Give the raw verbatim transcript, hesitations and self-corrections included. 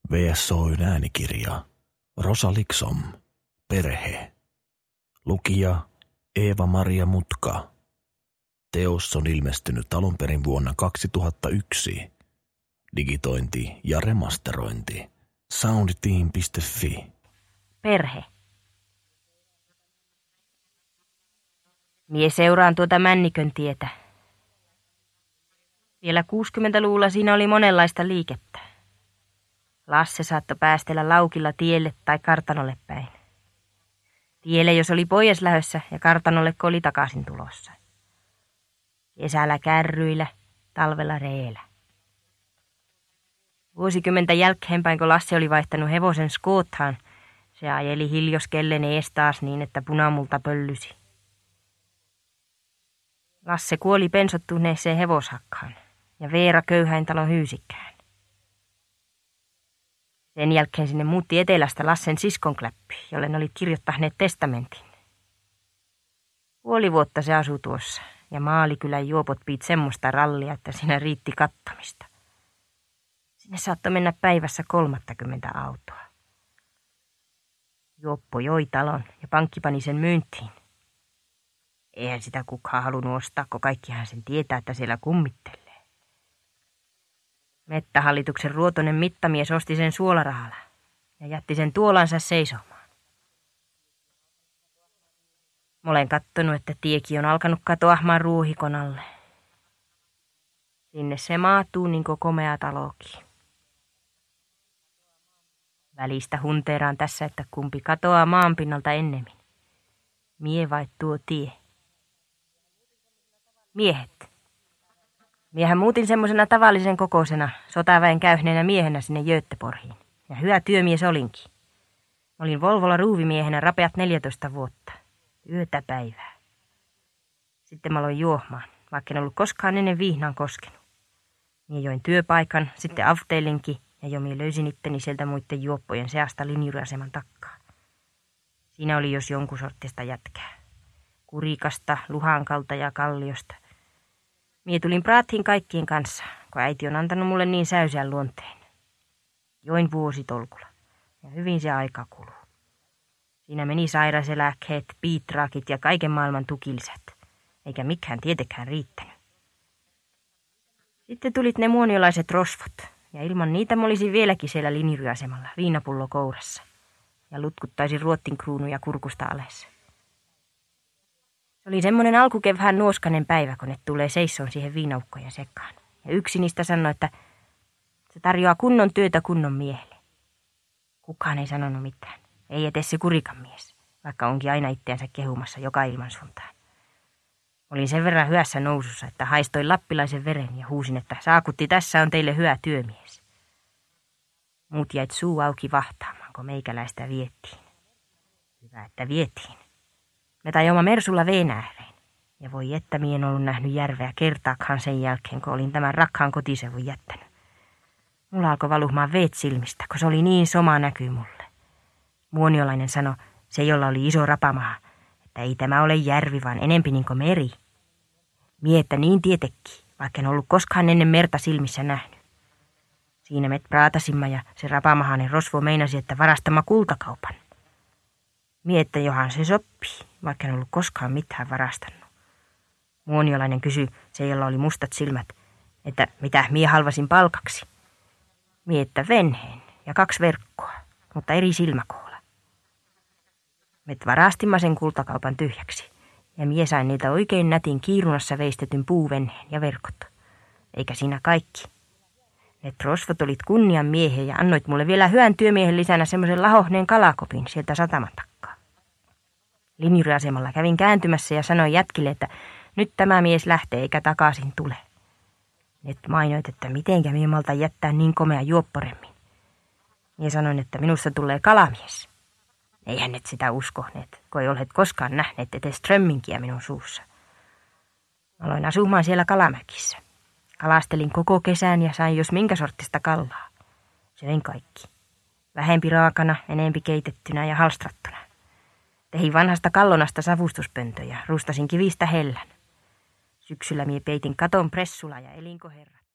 V S O:n äänikirja Rosa Liksom, Perhe. Lukija Eeva-Maria Mutka. Teos on ilmestynyt alun perin vuonna kaksituhattayksi. Digitointi ja remasterointi soundteam piste fi. Perhe. Mie seuraan tuota Männikön tietä. Vielä kuusikymmentäluvulla siinä oli monenlaista liikettä. Lasse saattoi päästellä laukilla tielle tai kartanolle päin. Tielle, jos oli pois lähdössä, ja kartanolle, kun oli takaisin tulossa. Kesällä kärryillä, talvella reellä. Vuosikymmentä jälkeenpäin, kun Lasse oli vaihtanut hevosen skoothaan, se ajeli hiljoskellen ees taas niin, että punamulta pöllysi. Lasse kuoli pensottuneeseen hevoshakkaan ja Veera köyhäintalon hyysikkään. Sen jälkeen sinne muutti etelästä Lassen siskonkläppi, jolle oli kirjoittaneet testamentin. Puoli vuotta se asui tuossa, ja Maalikylän juopot piit semmoista rallia, että siinä riitti kattamista. Sinne saattoi mennä päivässä kolmattakymmentä autoa. Juoppo joi talon ja pankki pani sen myyntiin. Eihän sitä kukaan halunnut ostaa, kun kaikkihan sen tietää, että siellä kummittelee. Mettähallituksen ruotoinen mittamies osti sen suolarahalla ja jätti sen tuolansa seisomaan. Mä olen kattonut, että tieki on alkanut katoamaan ruuhikon alle. Sinne se maatuu niin kuin komea talokin. Välistä hunteeraan tässä, että kumpi katoaa maanpinnalta ennemmin. Mie vai tuo tie? Miehet. Miehän muutin semmosena tavallisen kokoisena, sotaväen käyhneenä miehenä sinne Göteborgiin. Ja hyvä työmies olinkin. Olin Volvolla ruuvimiehenä rapeat neljätoista vuotta. Yötä päivää. Sitten mä aloin juomaan, vaikka en ollut koskaan ennen vihnaan koskenut. Mie join työpaikan, sitten afteilinkin, ja jo mie löysin itteni sieltä muiden juoppojen seasta linjuriaseman takkaa. Siinä oli jos jonkun sortista jätkää. Kurikasta, Luhankalta ja Kalliosta. Mie tulin praattiin kaikkien kanssa, kun äiti on antanut mulle niin säyseän luonteen. Join vuositolkulla, ja hyvin se aika kuluu. Siinä meni sairauseläkkeet, piitraakit ja kaiken maailman tukilisät, eikä mikään tietenkään riittänyt. Sitten tulit ne muoniolaiset rosvot, ja ilman niitä mä olisin vieläkin siellä linjuryasemalla, viinapullo kourassa, ja lutkuttaisin ruottin kruunuja kurkusta alas. Se oli semmoinen alkukevään nuoskanen päivä, kun ne tulee seissoon siihen viinaukkojen sekaan. Ja yksi niistä sanoi, että se tarjoaa kunnon työtä kunnon miehelle. Kukaan ei sanonut mitään. Ei edes se kurikan mies, vaikka onkin aina itseänsä kehumassa joka ilman suuntaan. Olin sen verran hyvässä nousussa, että haistoin lappilaisen veren ja huusin, että saakutti, tässä on teille hyvä työmies. Muut jäit suu auki vahtaamaan, kun meikäläistä viettiin. Hyvä, että vietiin. Me tajoimme Mersulla veen ääreen. Ja voi että mie en ollut nähnyt järveä kertaakaan sen jälkeen, kun olin tämän rakkaan kotisevun jättänyt. Mulla alkoi valuhmaan veet silmistä, kun se oli niin soma näkyy mulle. Muoniolainen sanoi, se jolla oli iso rapamaha, että ei tämä ole järvi, vaan enempi niin kuin meri. Mie, että niin tietenkin, vaikka en ollut koskaan ennen merta silmissä nähnyt. Siinä me praatasimme ja se rapamahainen rosvo meinasi, että varastama kultakaupan. Mie, että johan se sopii, vaikka en ollut koskaan mitään varastanut. Muoniolainen kysyi, se jolla oli mustat silmät, että mitä mie halvasin palkaksi. Mie, että venheen ja kaksi verkkoa, mutta eri silmäkoolla. Me varastimme sen kultakaupan tyhjäksi, ja mie sain niitä oikein nätin kiirunassa veistetyn puuvenheen ja verkot. Eikä siinä kaikki. Ne rosvot olit kunnian miehiä ja annoit mulle vielä hyvän työmiehen lisänä semmoisen lahohneen kalakopin sieltä sataman takkaa. Linjuriasemalla kävin kääntymässä ja sanoin jätkille, että nyt tämä mies lähtee eikä takaisin tule. Net mainoit, että mitenkä mie malta jättää niin komea juopporemmin. Mie sanoin, että minusta tulee kalamies. Eihän net sitä uskoneet, kun ei olet koskaan nähneet edes strömminkiä minun suussa. Aloin asumaan siellä Kalamäkissä. Kalastelin koko kesän ja sain jos minkä sortista kallaa. Söin kaikki. Vähempi raakana, enempi keitettynä ja halstrattuna. Tehin vanhasta kallonasta savustuspöntöjä, rustasin kivistä hellän. Syksyllä mie peitin katon pressulla ja elinkoherrat.